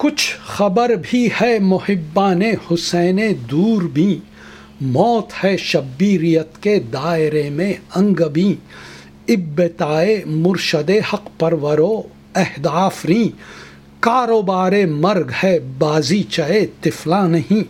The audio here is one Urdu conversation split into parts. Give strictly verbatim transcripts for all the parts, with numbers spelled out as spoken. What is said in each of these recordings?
کچھ خبر بھی ہے محبان حسین دور بھی، موت ہے شبیریت کے دائرے میں انگبی، ابتائے مرشد حق پرورو اہدافری، کاروبار مرگ ہے بازی چائے طفلا نہیں،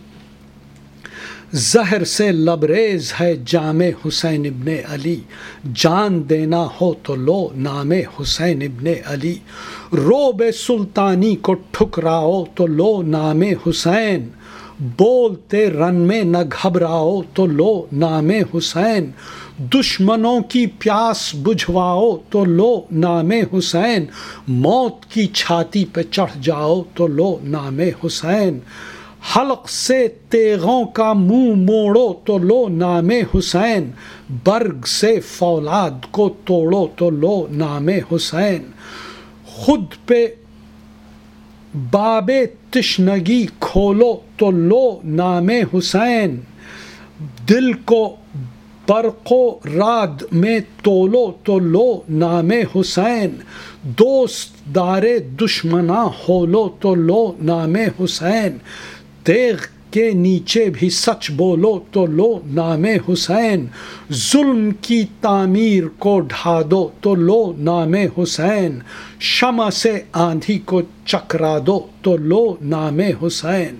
زہر سے لبریز ہے جام حسین ابن علی، جان دینا ہو تو لو نام حسین ابن علی، روب سلطانی کو ٹھکراؤ تو لو نام حسین، بولتے رن میں نہ گھبراؤ تو لو نام حسین، دشمنوں کی پیاس بجھواؤ تو لو نام حسین، موت کی چھاتی پہ چڑھ جاؤ تو لو نام حسین، حلق سے تیغوں کا منہ موڑو تو لو نام حسین، برگ سے فولاد کو توڑو تو لو نام حسین، خود پہ باب تشنگی کھولو تو لو نام حسین، دل کو برق و رعد میں تولو تو لو نام حسین، دوست دار دشمناں ہولو تو لو نام حسین، تیغ کے نیچے بھی سچ بولو تو لو نام حسین، ظلم کی تعمیر کو ڈھا دو تو لو نام حسین، شمع سے آندھی کو چکرا دو تو لو نام حسین،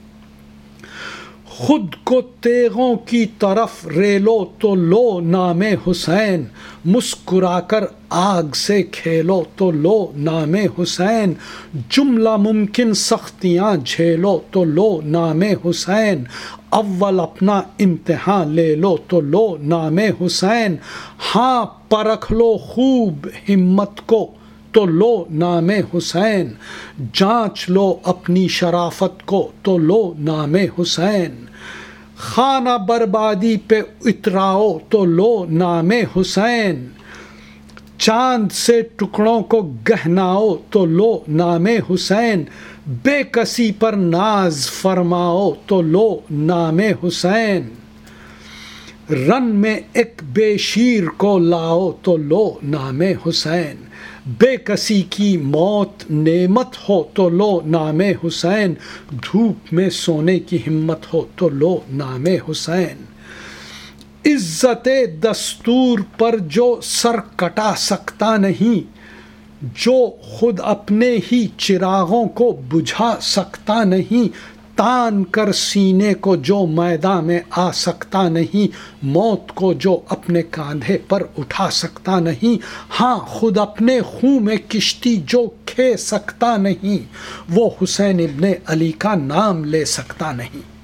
خود کو تیغوں کی طرف ریلو تو لو نام حسین، مسکرا کر آگ سے کھیلو تو لو نام حسین، جملہ ممکن سختیاں جھیلو تو لو نام حسین، اول اپنا امتحان لے لو تو لو نام حسین، ہاں پرکھ لو خوب ہمت کو تو لو نام حسین، جانچ لو اپنی شرافت کو تو لو نام حسین، خانہ بربادی پہ اتراؤ تو لو نام حسین، چاند سے ٹکڑوں کو گہناؤ تو لو نام حسین، بے کسی پر ناز فرماؤ تو لو نام حسین، رن میں ایک بے شیر کو لاؤ تو لو نام حسین، بے کسی کی موت نعمت ہو تو لو نام حسین، دھوپ میں سونے کی ہمت ہو تو لو نام حسین، عزت دستور پر جو سر کٹا سکتا نہیں، جو خود اپنے ہی چراغوں کو بجھا سکتا نہیں، تان کر سینے کو جو میدان میں آ سکتا نہیں، موت کو جو اپنے کاندھے پر اٹھا سکتا نہیں، ہاں خود اپنے خون میں کشتی جو کھے سکتا نہیں، وہ حسین ابن علی کا نام لے سکتا نہیں۔